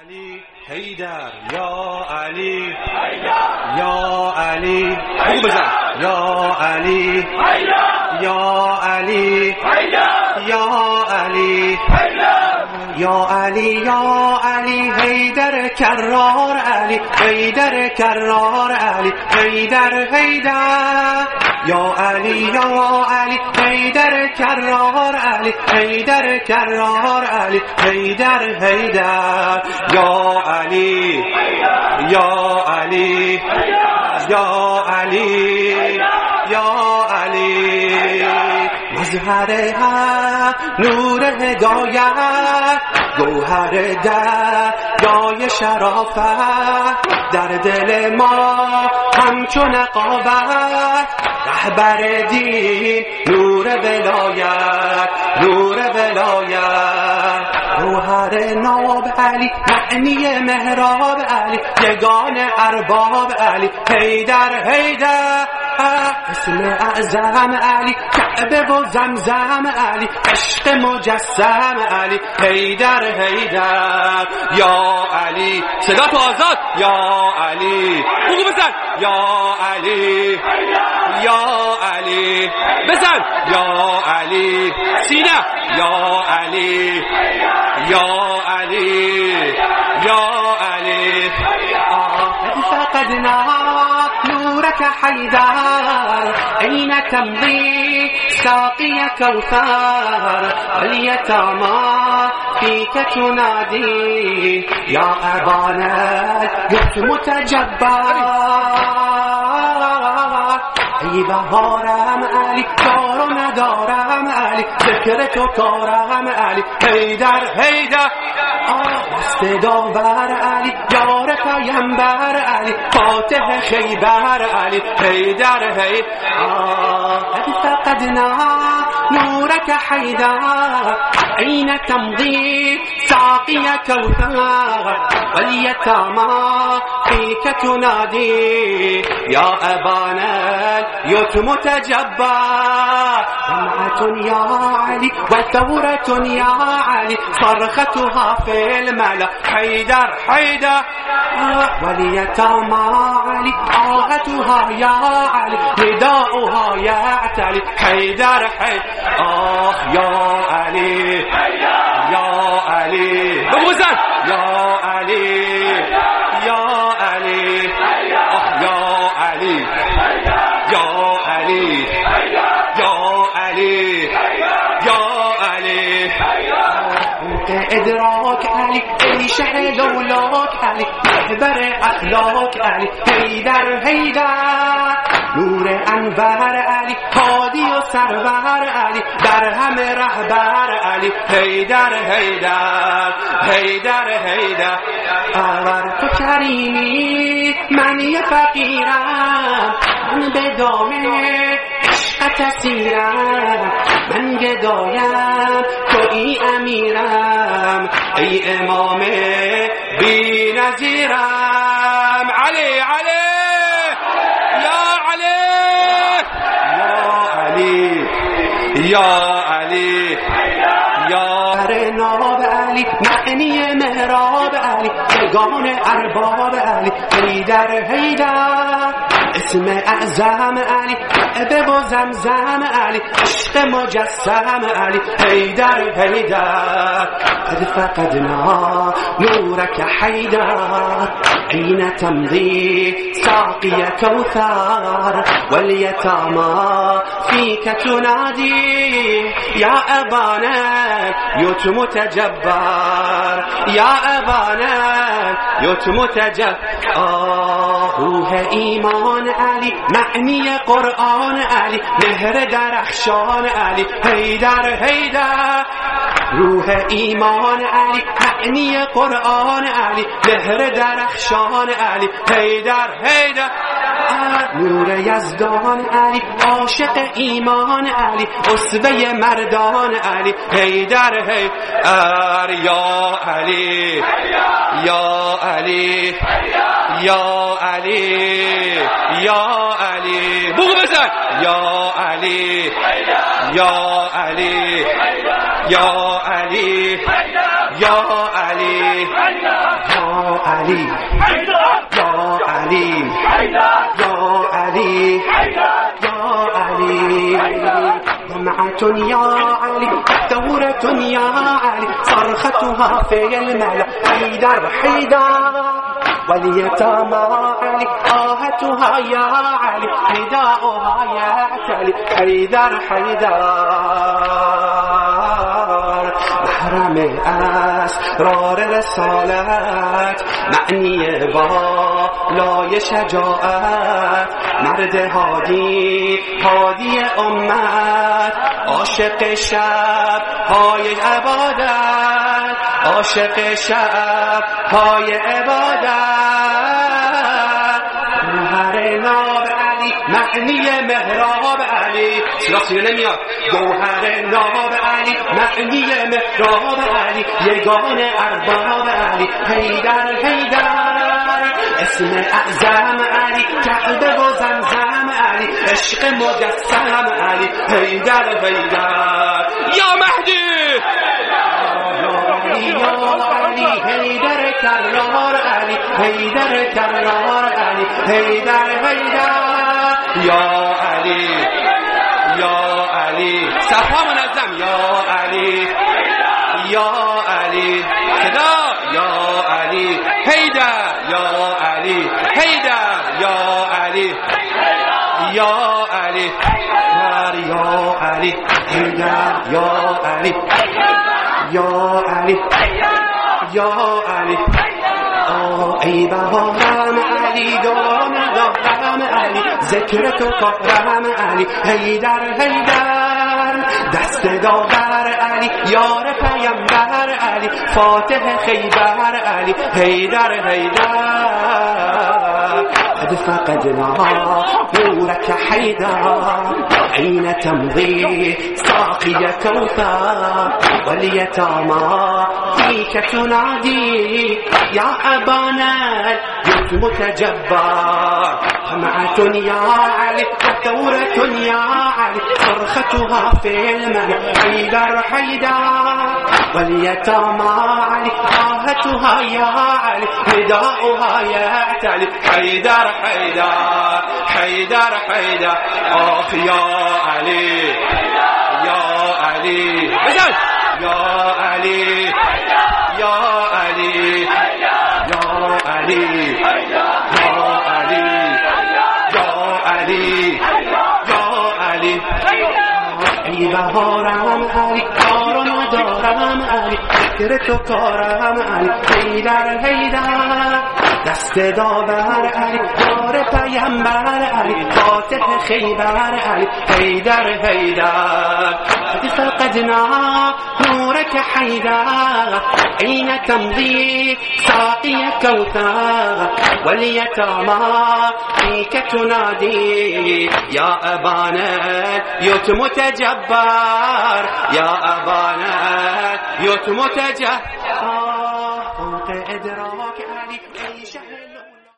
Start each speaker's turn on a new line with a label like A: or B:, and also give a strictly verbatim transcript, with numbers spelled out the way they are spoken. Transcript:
A: علی حیدر یا علی حیدر یا علی بگو بزن یا علی حیدر یا علی حیدر یا علی حیدر یا علی یا علی حیدر کرار علی حیدر کرار علی حیدر حیدر یا علی یا علی حیدر کرار علی حیدر کرار علی حیدر حیدر یا علی یا علی یا علی یا علی مظهر حق نور هدایت گوهر دریای شرافت در دل ما همچون نقابت رهبر دین نور ولایت نور ولایت روحر ناب علی معنی محراب علی یگان ارباب علی حیدر حیدر اسم اعظم علی کعبه و زمزم علی عشق مجسم علی حیدر حیدر یا علی صدا تو آزاد یا علی بگو بزن یا علی یا علی بزن یا علی سینه یا علی یا علی یا علی فقدنا نورك حيدر أين تمضي ساقي كوثر اليتامى فيك تنادي يا أبانا اليتم تجبر ای بهارم علی کار و ندارم علی ذکر تو کارم علی حیدر حیدر دست داور علی یار پیمبر علی فاتح خیبر علی حیدر حیدر فقدنا نورك حيدر أين تمضي ساقي كوثر واليتامى فيك تنادي يا أبانا اليتم تجبر دمعة يا علي وثورة يا علي صرختها في الملا حيدر حيدر واليتامى علي آهتها يا علي نداؤها يعتلي حيدر حيدر آه يا علي يا علي بغزن يا علي يا علي آه يا علي يا علي يا علي يا علي انت ادراك علي ای شهر لولاک علی محبر اخلاق علی حیدر حیدر نور انور علی هادی و سرور علی در همه رهبر علی حیدر حیدر حیدر حیدر آور تو کریمی منی فقیرم من به دامه عشقت اسیرم من گدایم تویی امیرم ای امام بی نظیرم علی علی یا علی یا علی یا ناب علی معنی محراب علی یگان ارباب علی حیدر حیدر اسم اعظم علی کعبه و زمزم علی عشق مجسم علی حیدر حیدر قد فقدنا نورك حيدر أين تمضي ساقي كوثر واليتامى فيك تنادي يا أبانا يتم تجبر يا أبانا يتم تجبر روح ایمان علی معنی قرآن علی مهر درخشان علی حیدر حیدر روح ایمان علی معنی قرآن علی مهر درخشان علی حیدر حیدر نور یزدان علی عاشق ایمان علی اسوه مردان علی حیدر حیدر یا علی یا علی یا علی یا علی بگو بزن یا علی یا علی یا علی يا علي يا علي يا علي يا علي يا علي دمعة يا علي ثورة يا علي صرختها في الملأ حيدر حيدر واليتامى علي آهتها يا علي نداؤها يعتلي حيدر حيدر محرم أسرار رسالت معنی بالای شجاعت مرد هادی هادی امت عاشق شب های عبادت عاشق شب های عبادت گوهر ناب علی معنی محراب علی سلاسی نمیاد گوهر ناب علی معنی محراب علی یگان ارباب علی حیدر حیدر اسم اعظم علی کعبه و زمزم علی عشق مجسم علی حیدر حیدر یا مهدی یا علی حیدر کرار علی حیدر کرار علی حیدر حیدر یا علی یا علی صفا منظم یا علی یا علی صدا یا علی حیدر یا علی حیدر یا علی یا علی یا علی حیدر یا علی یا علی یا علی ای بهارم علی دارم دارم علی ذکر تو کارم علی حیدر حیدر دست داور علی یار پیامبر علی فاتح خیبر علی حیدر حیدر قد فقدنا نورك حيدر أين تمضي ساقي كوثر واليتامى فيك تنادي يا أبانا اليتم تجبر جمعة يا علي وثورة يا علي صرختها في الملأ حيدر حيدر واليتامى علي آهتها يا علي نداؤها يعتلي حيدر حيدر حيدر حيدر آخ يا علي يا علي بدل يا علي يا علي يا علي يا علي يا علي يا علي ای بهارم علی کارم دارم علی فکر تو کارم علی حیدر حیدر دست داور علی یار پیامبر علی فاتح خیبر علی حیدر حیدر قد فقدنا نورك حيدر أين تمضي ساقي كوثر واليتامى فيك تنادي يا أبانا يتم تجبر يا أبانا يتم تجبر فوق إدراك